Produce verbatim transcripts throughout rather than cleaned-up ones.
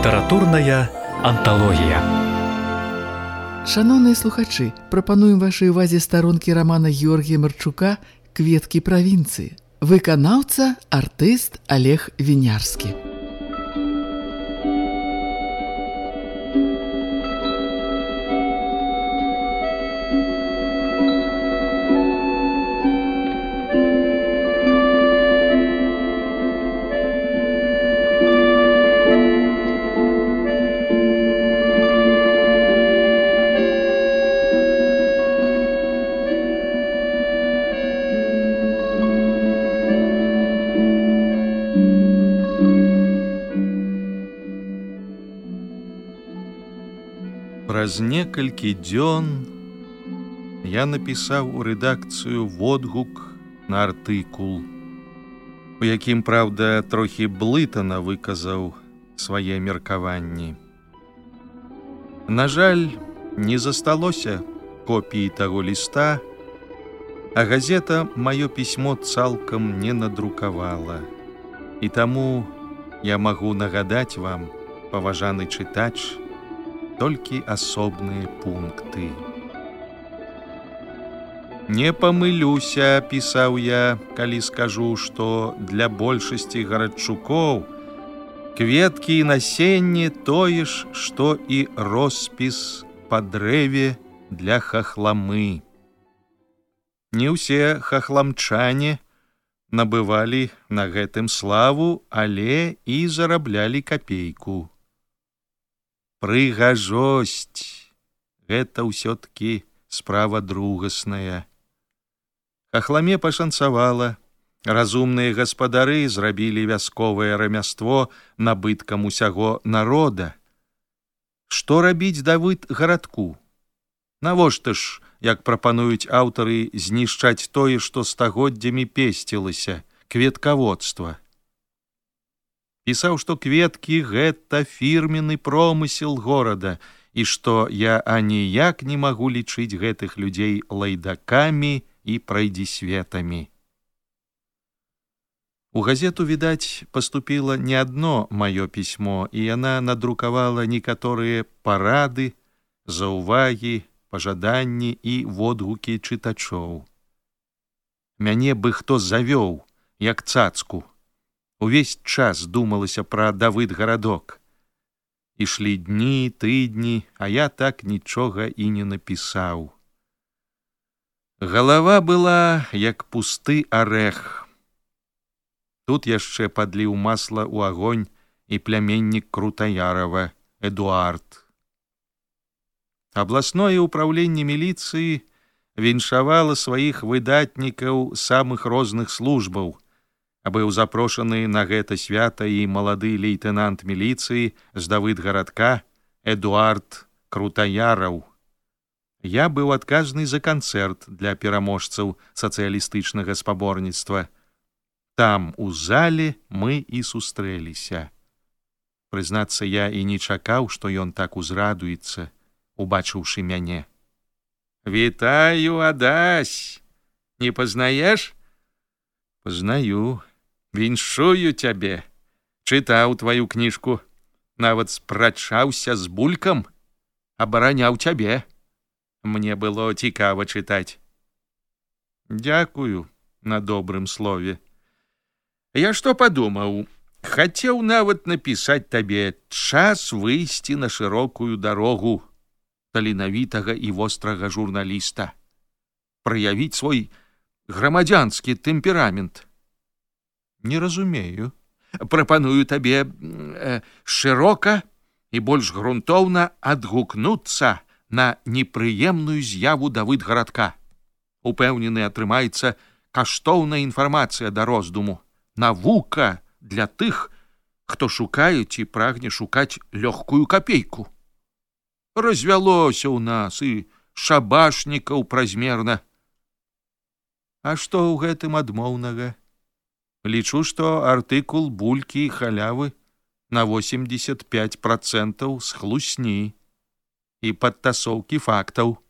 Літаратурная анталогія. Шановныя слухачы, прапануем вашай увазе старонкі рамана Георгія Марчука «Кветкі правінцыі». Выканаўца, артыст Олег Вінярскі. Праз некалькі дзён я напісаў у рэдакцыю водгук на артыкул, у якім, праўда, трохі блытана выказаў свае меркаванні. На жаль, не засталося копіі таго ліста, а газета маё пісьмо цалкам не надрукавала. І таму я магу нагадаць вам, паважаны чытач, толькі асобныя пункты. Не памылюся, пісаў я, калі скажу, што для большасці гарадчукоў кветкі і насенне тое ж, што і роспіс па дрэве для хахламы. Не ўсе хахламчане набывалі на гэтым славу, але і зараблялі капейку. Прыгажосць – гэта ўсё-ткі справа другасная. Хахламе пашанцавала. Разумныя гаспадары зрабілі вясковае рамяство набыткам усяго народа. Што рабіць Давыд гарадку? Навошта ж, як прапануюць аўтары, знішчаць тое, што стагоддзямі песцілася – кветкаводства? Пісаў, што кветкі – гэта фірменны промысел горада і што я аніяк не магу лічыць гэтых людзей лайдакамі і прайдзісветамі. У газету, відаць, паступіла не адно маё пісьмо, і яна надрукавала некаторыя парады, заўвагі, пажаданні і водгукі чытачоў. Мяне бы хто завёў, як цацку. Увесь час думалася пра Давыд гарадок. Ішлі дні, тыдні, а я так нічога і не напісаў. Галава была, як пусты арэх. Тут яшчэ падліў масла ў агонь і пляменнік Крутаярава, Эдуард. Абласное ўпраўленне міліцыі віншавала сваіх выдатнікаў самых розных службаў, а быў запрошаны на гэта свята і малады лейтэнант міліцыі з Давыдгарадка Эдуард Крутаяраў. Я быў адказны за канцэрт для пераможцаў сацыялістычнага спаборніцтва. Там, у зале, мы і сустрэліся. Прызнацца, я і не чакаў, што ён так узрадуецца, убачыўшы мяне. «Вітаю, Адась! Не пазнаеш?» «Пазнаю. Віншую цябе. Чытаў тваю кніжку. Нават спрачаўся з Булькам. Абараняў цябе. Мне было цікава чытаць». «Дзякую на добрым слове. Я што падумаў? Хацеў нават напісаць табе час выйсці на шырокую дарогу таленавітага і вострага журналіста. Праявіць свой грамадзянскі тэмперамент». «Не разумею. Прапаную табе э, шырока і больш грунтоўна адгукнуцца на непрыемную з'яву Давыдгарадка. Упэўнены, атрымаецца каштоўная інфармацыя да роздуму. Навука для тых, хто шукае ці прагне шукаць лёгкую капейку. Развялося ў нас і шабашнікаў празмерна. А што ў гэтым адмоўнага? Лічу, што артыкул Булькі і халявы на восемьдесят пять процентов з хлусні і падтасоўкі фактаў.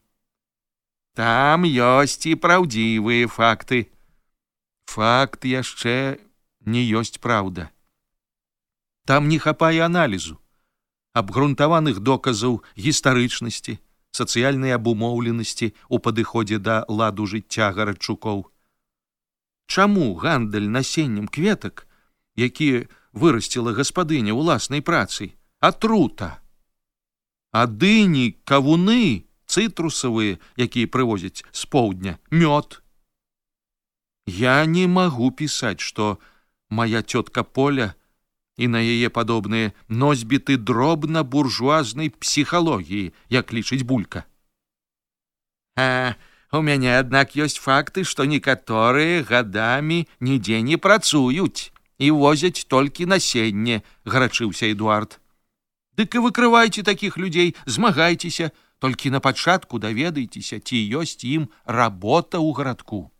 Там ёсць і праўдзівыя факты. Факт яшчэ не ёсць праўда. Там не хапае аналізу. абгрунтаваных доказаў гістарычнасці, сацыяльнай абумоўленасці ў падыходзе да ладу жыцця гарадчукоў. Чаму гандаль насеннем кветак, які вырасціла гаспадыня ўласнай працай, атрута? А дыні, кавуны, цытрусавыя, якія прывозяць з поўдня, мёд. Я не магу пісаць, што моя цётка Поля і на яе падобныя носьбіты дробна-буржуазнай псіхалогіі, як лічыць Булька. А у мяне, аднак, ёсць факты, што некаторыя гадамі нідзе не працуюць і возяць толькі насенне, гарачыўся Эдуард. Дык і выкрывайце такіх людзей, змагайцеся, толькі на пачатку даведайцеся, ці ёсць ім работа ў гарадку.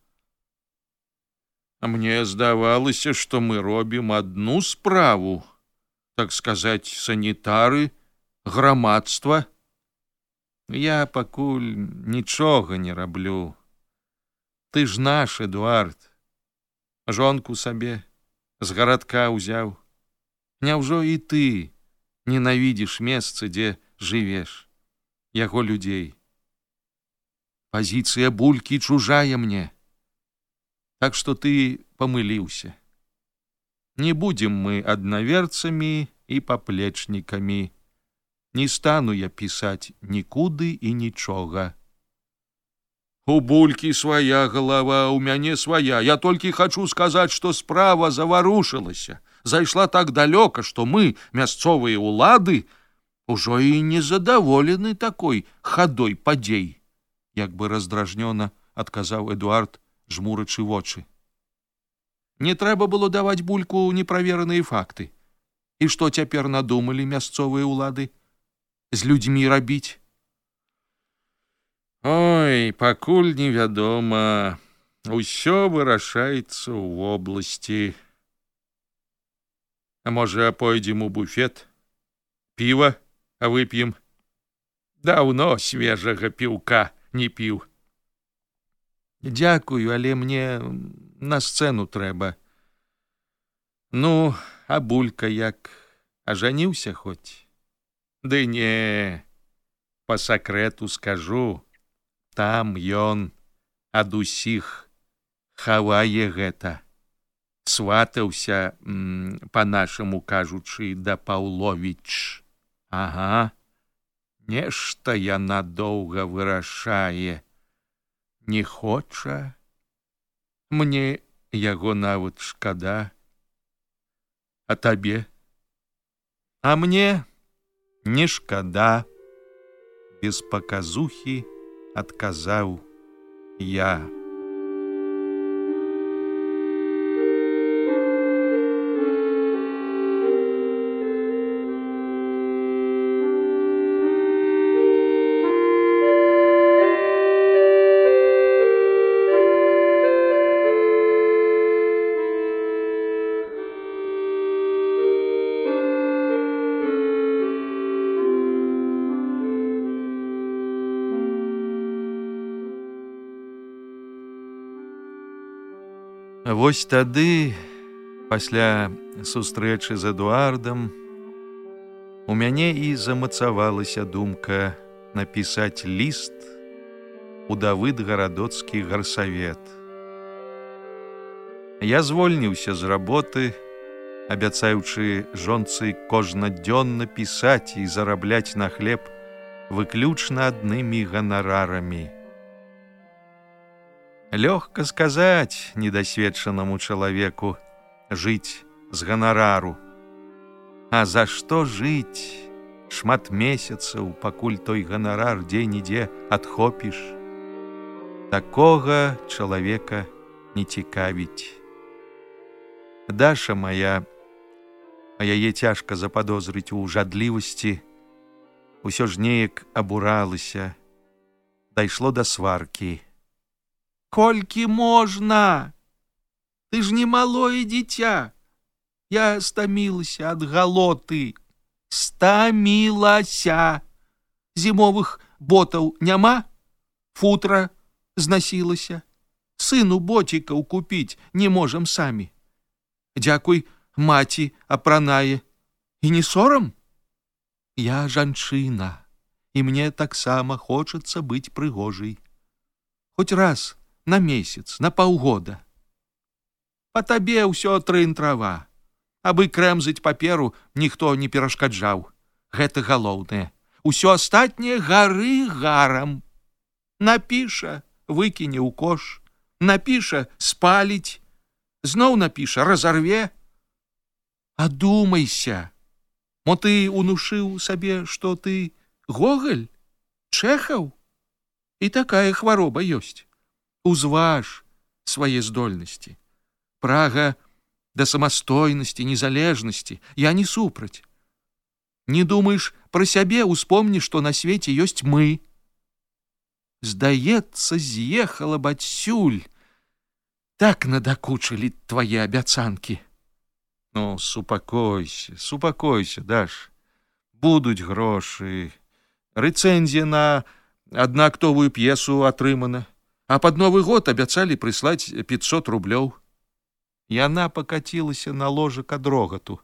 Мне здавалася, што мы робім адну справу, так сказаць, санітары, грамадства. Я пакуль нічога не раблю. Ты ж наш, Эдуард. Жонку сабе з гарадка ўзяў. Няўжо і ты ненавідзіш месца, дзе жывеш, яго людзей? Пазіцыя Булькі чужая мне. Так што ты памыліўся. Не будзем мы аднаверцамі і паплечнікамі. Не стану я пісаць нікуды і нічога. У Булькі свая галава, у мяне свая. Я толькі хачу сказаць, што справа заварушылася. Зайшла так далёка, што мы, мясцовыя ўлады, ужо і незадаволены такой хадой падзей, як бы раздражнёна адказаў Эдуард, жмурачы вочы. Не трэба было даваць Бульку неправераныя факты. І што цяпер надумалі мясцовыя ўлады з людзьмі рабіць? Ой, пакуль невядома. Усё вырашаецца ў вобласці. А можа, пойдзем у буфет? Піва вып'ем? Даўно свежага піўка не піў. Дзякую, але мне на сцэну трэба. Ну, а Булька як? Ажаніўся хоць? Ды не, па сакрэту скажу, там ён ад усіх хавае гэта. Сватаўся, па-нашаму кажучы, да Паўловіч. Ага, нешта яна доўга вырашае. Не хоча. Мне яго нават шкада. А табе? А мне не шкада. Без паказухі адказаў я. Вось тады, пасля сустрэчы з Эдуардам, у мяне і замацавалася думка напісаць ліст у Давыдгарадоцкі гарсавет. Я звольніўся з работы, абяцаючы жонцы кожнадзённа пісаць і зарабляць на хлеб выключна аднымі ганарарамі. Лёгка сказаць недасведчанаму чалавеку жыць з ганарару. А за што жыць шмат месяцаў, пакуль той ганарар дзе-нідзе адхопіш? Такога чалавека не цікавіць. Даша моя, а яе цяжка западозрыць у жадлівасці, усё ж неяк абуралася, дайшло да сваркі. Колькі можна? Ты ж не малое дзіця. Я стамілася ад галоты. Стамілася. Зімовых ботаў няма? Футра знасілася. Сыну боцікаў купіць не можам самі. Дзякуй, маці апранае. І не сорам? Я жанчына, і мне таксама хочацца быць прыгожай. Хоць раз на месяц, на паўгода. Па табе ўсё трын-трава. Абы крэмзаць паперу ніхто не перашкаджаў. Гэта галоўнае. Усё астатняе гары гарам. Напіша, выкіне ў кош. Напіша, спаліць. Зноў напіша, разарве. Адумайся. Мо ты унушыў сабе, што ты Гоголь, Чэхаў? І такая хвароба ёсць. Узваж свае здольнасці. Прага да самастойнасці, незалежнасці. Я не супраць. Не думаеш пра сябе, успомні, што на свеце ёсць мы. Здаецца, з'ехала б адсюль. Так надакучылі твае абяцанкі. Ну, супакойся, супакойся, Даш. Будуць грошы. Рэцэнзія на аднаактовую п'есу атрымана. А пад Новы год абяцалі прыслаць пятьсот рублёў. Яна пакацілася на ложак ад рогату.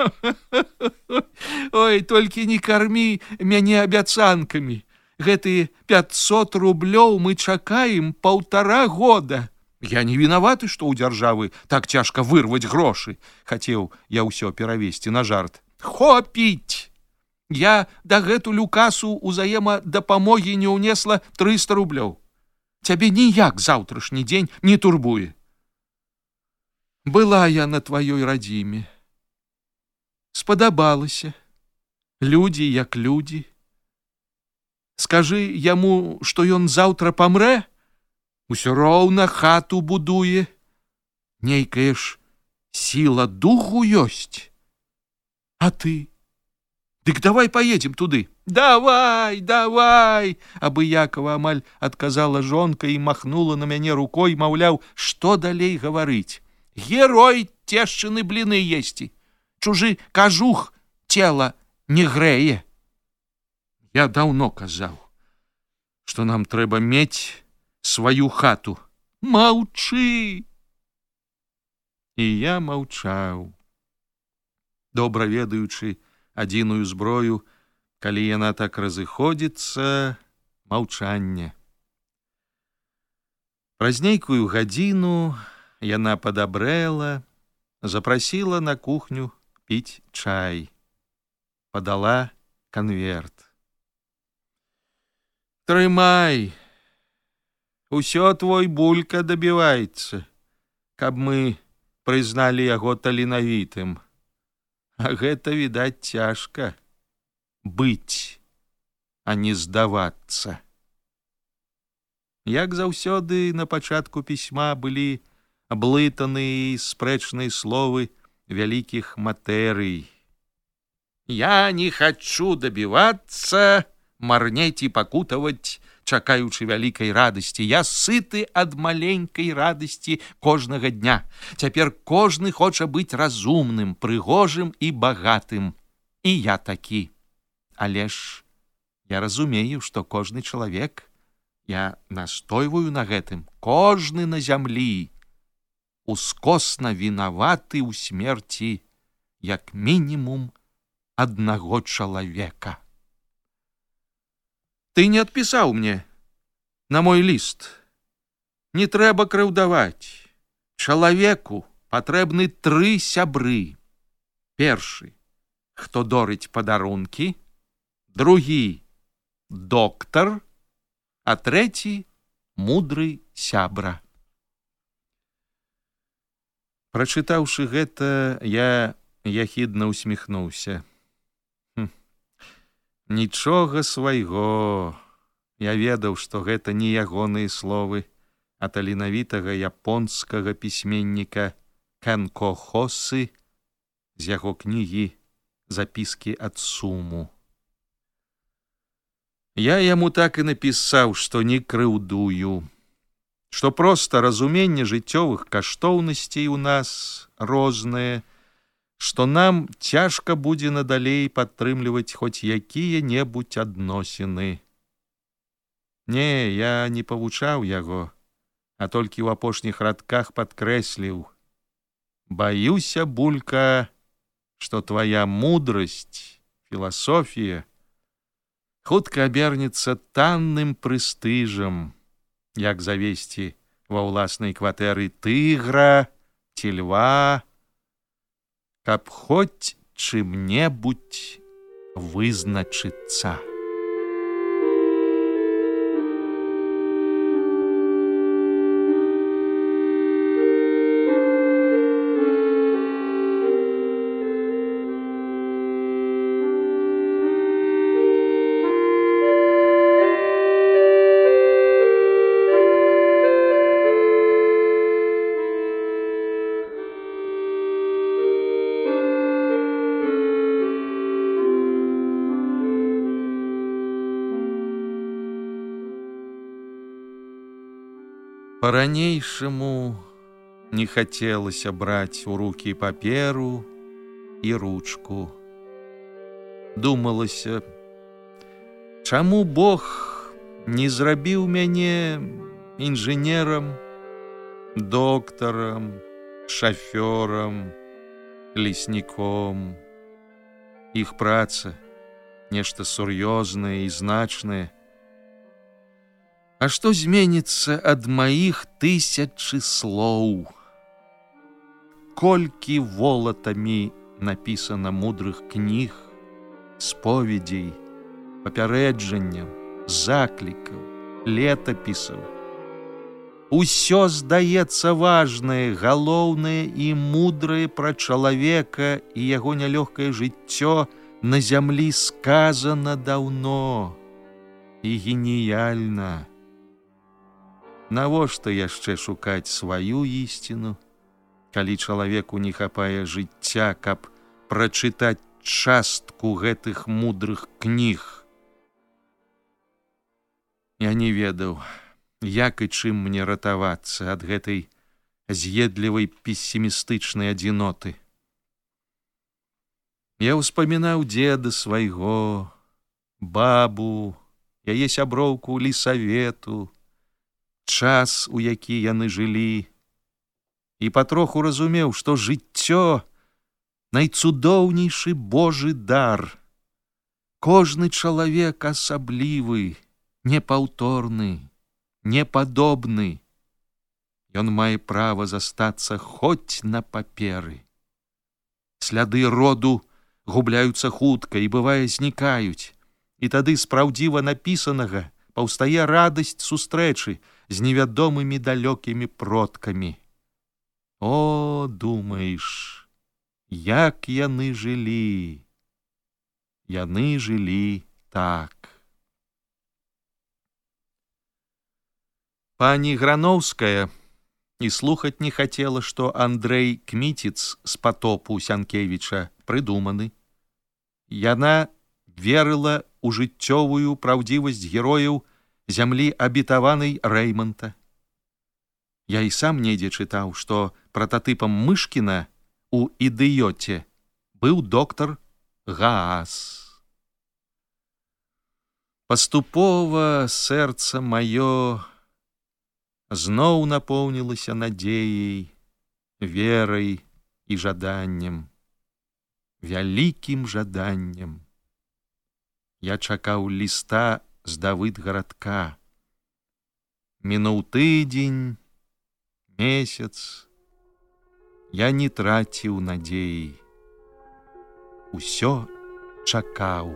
Ой, толькі не кармі мяне абяцанкамі. Гэтыя пятьсот рублёў мы чакаем паўтара года. Я не вінаваты, што ў дзяржавы так цяжка вырваць грошы. Хацеў я ўсё перавесці на жарт. Хопіць! Я дагэтуль у касу ўзаемадапамогі не ўнесла трыста рублёў. Цябе ніяк заўтрашні дзень не турбуе. Была я на тваёй радзіме. Спадабалася. Людзі як людзі. Скажы яму, што ён заўтра памрэ, усё роўна хату будуе. Нейкая ж сіла духу ёсць. А ты? Дык давай паедзем туды. Давай, давай! Абыякова амаль адказала жонка і махнула на мяне рукой, маўляў, што далей гаварыць. Герой цешчыны бліны есці. Чужы кажух цела не грэе. Я даўно казаў, што нам трэба мець сваю хату. Маўчы! І я маўчаў, добра ведаючы адзіную зброю, калі яна так разыходзіцца, маўчанне. Праз нейкую гадзіну яна падабрэла, запрасіла на кухню піць чай. Падала канверт. Трымай, усё твой булька дабіваецца, каб мы прызналі яго таленавітым. А гэта, відаць, цяжка быць, а не здавацца. Як заўсёды на пачатку пісьма былі аблытаны і спрэчныя словы вялікіх матэрый. Я не хачу дабівацца, марнець і пакутаваць, чакаючы вялікай радасці. Я сыты ад маленькай радасці кожнага дня. Цяпер кожны хоча быць разумным, прыгожым і багатым. І я такі. Але ж я разумею, што кожны чалавек, я настойваю на гэтым, кожны на зямлі, ускосна вінаваты ў смерці як мінімум аднаго чалавека. Ты не адпісаў мне на мой ліст. Не трэба крыўдаваць. Чалавеку патрэбны тры сябры. Першы, хто дорыць падарункі, другі доктар, а трэці мудры сябра. Прачытаўшы гэта, я яхідна усміхнуўся. Нічога свайго. Я ведаў, што гэта не ягоныя словы, а таленавітага японскага пісьменніка Кэнко Хосы з яго кнігі «Запіскі ад суму». Я яму так і напісаў, што не крыўдую, што проста разуменне жыццёвых каштоўнасцей у нас рознае, што нам цяжка будзе надалей падтрымліваць хоць якія-небудзь адносіны. Не, я не павучаў яго, а толькі ў апошніх радках падкрэсліў. Баюся, булька, што твая мудрасць, філасофія хутка абернецца танным прэстыжам, як завесці ва ўласнай кватэры тыгра ці льва, каб хоць чым-небудзь вызначыцца. По-ранейшаму не хацелася браць у рукі паперу і ручку. Думалася, чаму Бог не зрабіў мяне інжынерам, доктарам, шафёрам, лесніком. Іх праца нешта сур'ёзнае і значнае. А што зменіцца ад маіх тысячы слоў? Колькі волатамі напісана мудрых кніг, споведзей, папярэджанняў, заклікаў, летапісаў. Усё здаецца важнае, галоўнае і мудрае пра чалавека і яго нялёгкае жыццё на зямлі сказана даўно і геніяльна. Навошта яшчэ шукаць сваю ісціну, калі чалавеку не хапае жыцця, каб прачытаць частку гэтых мудрых кніг? Я не ведаў, як і чым мне ратавацца ад гэтай з'едлівай пессімістычнай адзіноты. Я ўспамінаў дзеда свайго, бабу, яе сяброўку лісавету, час, у які яны жылі, і патроху разумеў, што жыццё — найцудоўнейшы Божы дар. Кожны чалавек асаблівы, непаўторны, непадобны. Ён мае права застацца хоць на паперы. Сляды роду губляюцца хутка і, бывае, знікаюць. І тады з праўдзіва напісанага паўстае радасць сустрэчы з невядомымі далёкімі продкамі. О, думаеш, як яны жылі? Яны жылі так. Пані Грановская і слухаць не хацела, што Андрэй Кміціц з «Патопу» Сянкевіча прыдуманы. Яна верыла ў жыццёвую праўдзівасць герояў зямлі абітаванай Рэйманта. Я і сам недзе чытаў, што прататыпам Мышкіна у «Ідыёце» быў доктар Гаас. Паступова сэрца маё зноў напоўнілася надзеяй, верай і жаданнем, вялікім жаданнем. Я чакаў ліста з Давыдгарадка. Мінуў тыдзень, месяц. Я не траціў надзеі. Усё чакаў.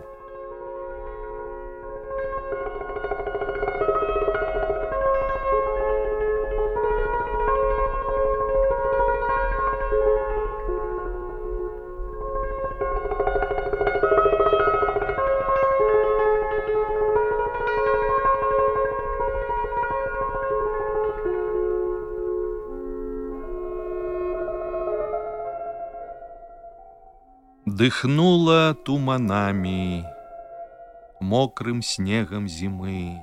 Дыхнула туманамі, мокрым снегам зімы.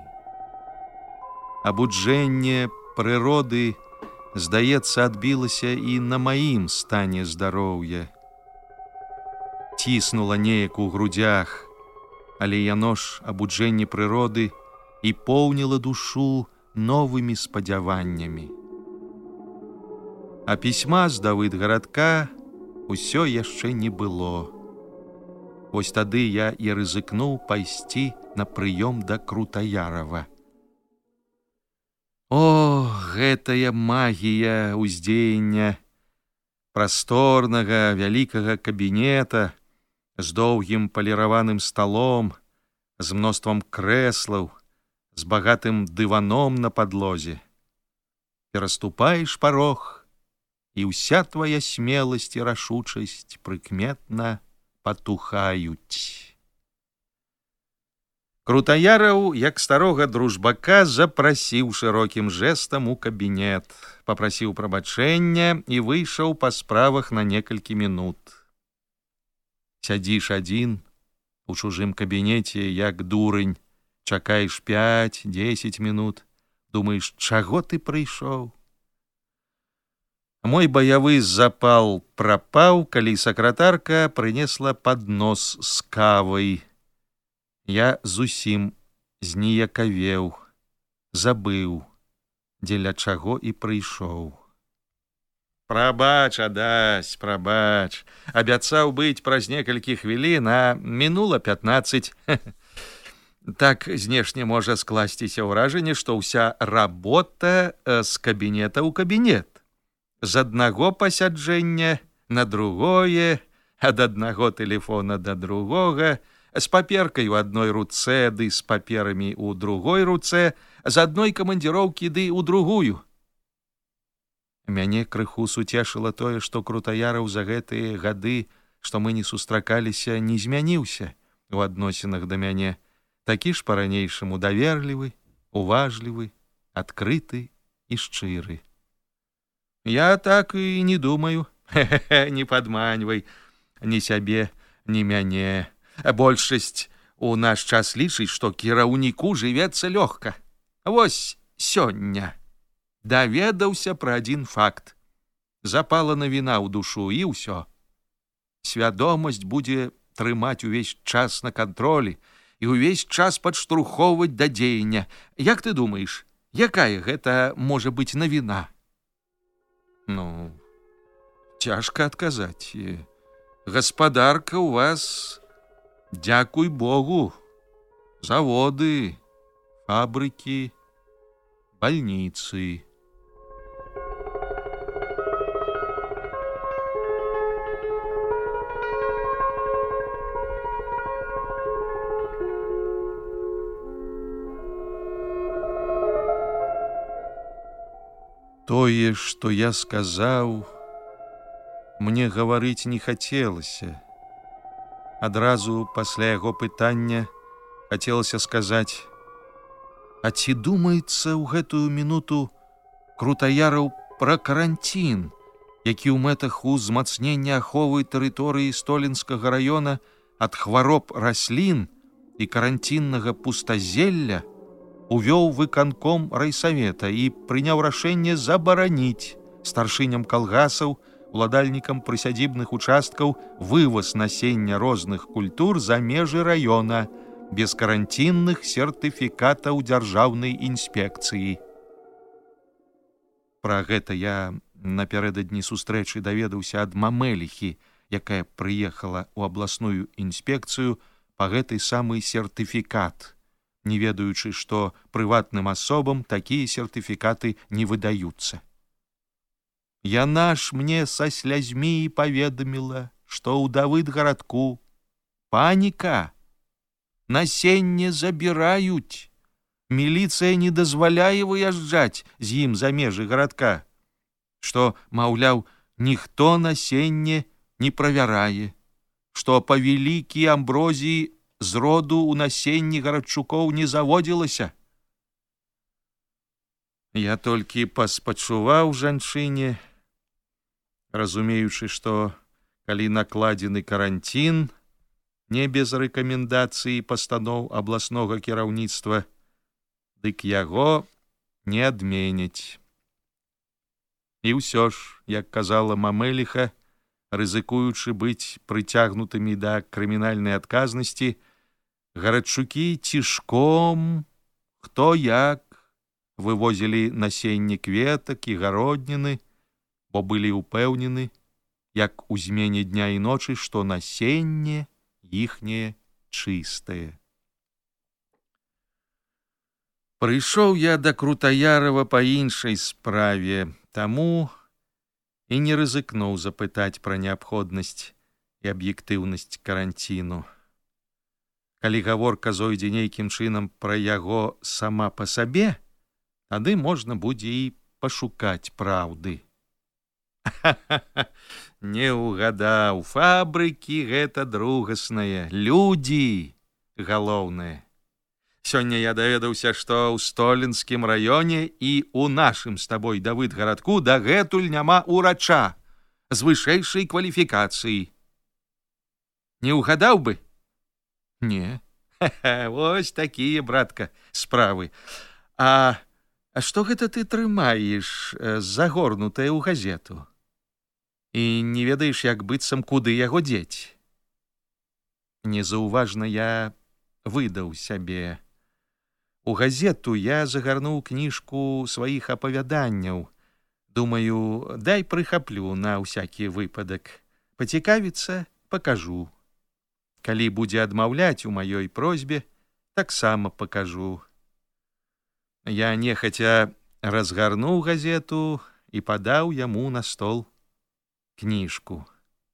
Абуджэнне прыроды, здаецца, адбілася і на маім стане здароўя. Ціснула неяк у грудзях, але яно ж абуджэнне прыроды і поўніла душу новымі спадзяваннямі. А пісьма з Давыдгарадка ўсё яшчэ не было. Вось тады я і рызыкнуў пайсці на прыём да Крутаярава. О, гэтая магія ўздзеяння прасторнага вялікага кабінета з доўгім паліраваным сталом, з мноствам крэслаў, з багатым дываном на падлозе. Пераступаеш парог, і ўся твая смеласць і рашучасць прыкметна патухаюць. Крутаяраў, як старога дружбака, запрасіў шырокім жэстам у кабінет, папрасіў прабачэння і выйшаў па справах на некалькі мінут. Сядзіш адзін у чужым кабінеце, як дурань, чакаеш пяць-дзесяць мінут, думаеш, чаго ты прыйшоў? Мой баявы запал прапаў, калі сакратарка прынесла паднос з кавай. Я зусім зніякавеў, забыў, дзеля чаго і прыйшоў. Прабач, Адась, прабач. Абяцаў быць праз некалькі хвілін, а мінула пятнаццаць. Так знешне можа скласціся ўражанне, што ўся работа з кабінета ў кабінет. З аднаго пасяджэння на другое, ад аднаго тэлефона да другога, з паперкай у адной руцэ ды з паперамі ў другой руцэ, з адной камандзіроўкі ды ў другую. Мяне крыху суцешыла тое, што Крутаяраў за гэтыя гады, што мы не сустракаліся, не змяніўся у адносінах да мяне. Такі ж па-ранейшаму даверлівы, уважлівы, адкрыты і шчыры. Я так і не думаю. Хе-хе, не падманьвай ні сябе, ні мяне. Большасць у наш час лічыць, што кіраўніку жывецца лёгка. Вось сёння даведаўся пра адзін факт. Запала навіна ў душу, і ўсё. Свядомасць будзе трымаць увесь час на кантролі і ўвесь час падштурхоўваць да дзеяння. Як ты думаеш, якая гэта можа быць навіна? Ну, цяжка адказаць. Гаспадарка ў вас, дзякуй Богу, заводы, фабрыкі, бальніцы. Тое, што я сказаў, мне гаварыць не хацелася. Адразу пасля яго пытання хацелася сказаць: а ці думаецца ў гэтую мінуту Крутаяраў пра каранцін, які ў мэтах узмацнення аховы тэрыторыі Столінскага раёна ад хвароб раслін і каранціннага пустазелля увёў выканком райсавета і прыняў рашэнне забараніць старшыням калгасаў, уладальнікам прысядзібных участкаў вываз насення розных культур за межы раёна без каранцінных сертыфікатаў дзяржаўнай інспекцыі. Пра гэта я напярэдадні сустрэчы даведаўся ад мамэліхі, якая прыехала ў абласную інспекцыю па гэтай самый сертыфікат, не ведаючы, што прыватным асобам такія сертыфікаты не выдаюцца. Яна ж мне са слязьмі і паведаміла, што ў Давыдгарадку паніка, насенне забіраюць, міліцыя не дазваляе выязджаць з ім за межы гарадка, што, маўляў, ніхто насенне не правярае, што па вялікі амброзіі з роду ў насенні гарадчукоў не заводзілася. Я толькі паспачуваў жанчыне, разумеючы, што калі накладзены каранцін, не без рэкамендацыі пастаноў абласнога кіраўніцтва, дык яго не адменяць. І ўсё ж, як казала мамэліха, рызыкуючы быць прыцягнутымі да крымінальнай адказнасці, гарадчукі цішком, хто як, вывозілі насенне кветак і гародніны, бо былі ўпэўнены, як у змене дня і ночы, што насенне іхняе чыстае. Прыйшоў я да Крутаярова па іншай справе, таму і не рызыкнуў запытаць пра неабходнасць і аб'ектыўнасць каранціну. Калі гаворка зойдзе нейкім чынам пра яго сама па сабе, тады можна будзе і пашукаць праўды. Не ўгадаў, фабрыкі гэта другаснае, людзі галоўнае. Сёння я даведаўся, што ў Столінскім раёне і ў нашым з табой Давыдгарадку дагэтуль няма урача з вышэйшай кваліфікацыі. Не ўгадаў бы? Не. Вось такія, братка, справы. А, а што гэта ты трымаеш загорнутае ў газету? І не ведаеш, як быццам, куды яго дзець? Незаўважна я выдаў сябе. У газету я загарнуў кніжку сваіх апавяданняў. Думаю, дай прыхаплю на ўсякі выпадак. Пацікавіцца, пакажу. Калі будзе адмаўляць у маёй просьбе, таксама пакажу. Я нехаця разгарнуў газету і падаў яму на стол кніжку.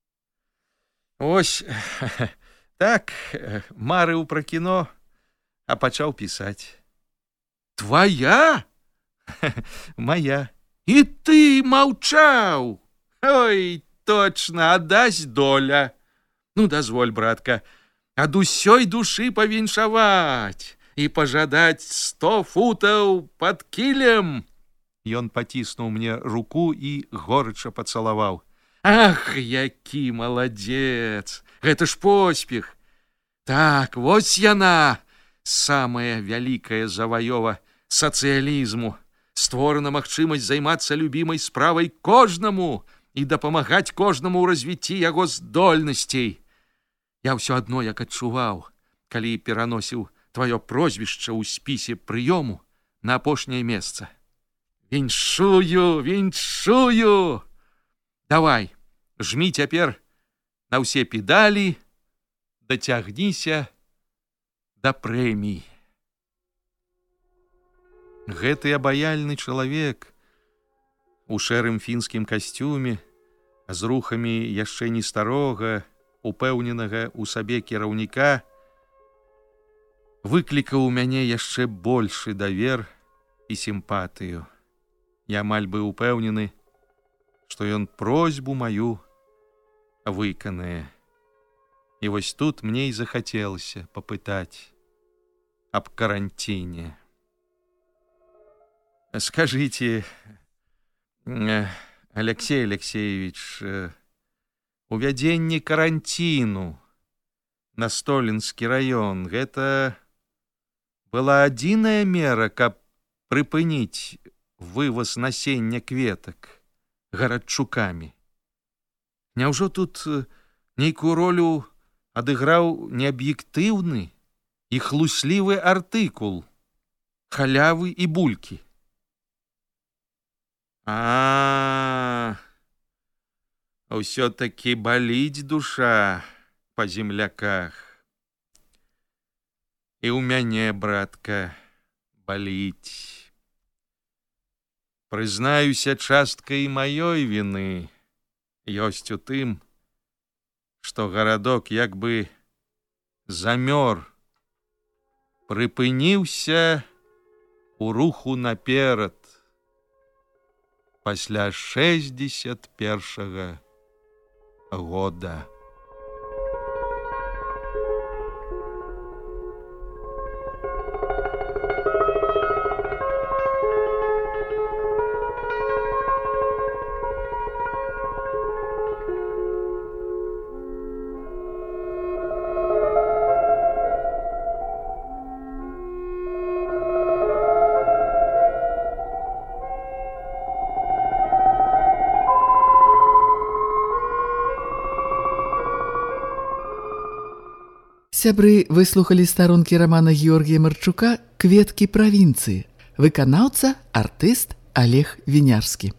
Ось, так, марыў пра кіно, а пачаў пісаць. Твоя? Моя. І ты маўчаў? Ой, точно, аддасць доля. Ну, дазволь, братка, ад усёй душы павіншаваць і пажадаць сто футаў пад кілем. Ён паціснуў мне руку і горача пацалаваў. Ах, які маладзец! Гэта ж поспех! Так, вось яна, самая вялікая заваёва сацыялізму. Створана магчымасць займацца любімай справай кожнаму і дапамагаць кожнаму ў развіцці яго здольнасцей. Я ўсё адно як адчуваў, калі пераносіў тваё прозвішча ў спісе прыёму на апошняе месца. Віншую, віншую! Давай, жмі цяпер на ўсе педалі, дацягніся да прэмій. Гэты абаяльны чалавек у шэрым фінскім касцюме, з рухамі яшчэ не старога, упэўненага ў сабе кіраўніка, выклікаў у мяне яшчэ большы давер і сімпатыю. Я амаль быў упэўнены, што ён просьбу маю выканае. І вось тут мне і захацелася папытаць аб каранціне. Скажите, Алексей Алексеевич, увядзенне каранціну на Столінскі раён — гэта была адзіная мера, каб прыпыніць вываз насення кветак гарадчукамі? Няўжо тут нейкую ролю адыграў неаб'ектыўны і хлуслівы артыкул халявы і булькі? А, ўсё-такі баліць душа па земляках. І ў мяне, братка, баліць. Прызнаюся, частка і маёй віны ёсць у тым, што гарадок як бы замёр, прыпыніўся у руху наперад пасля шэсцьдзесят першага года. Сябры, выслухалі старонкі рамана Георгія Марчука «Кветкі правінцыі». Выканаўца, артыст Олег Вінярскі.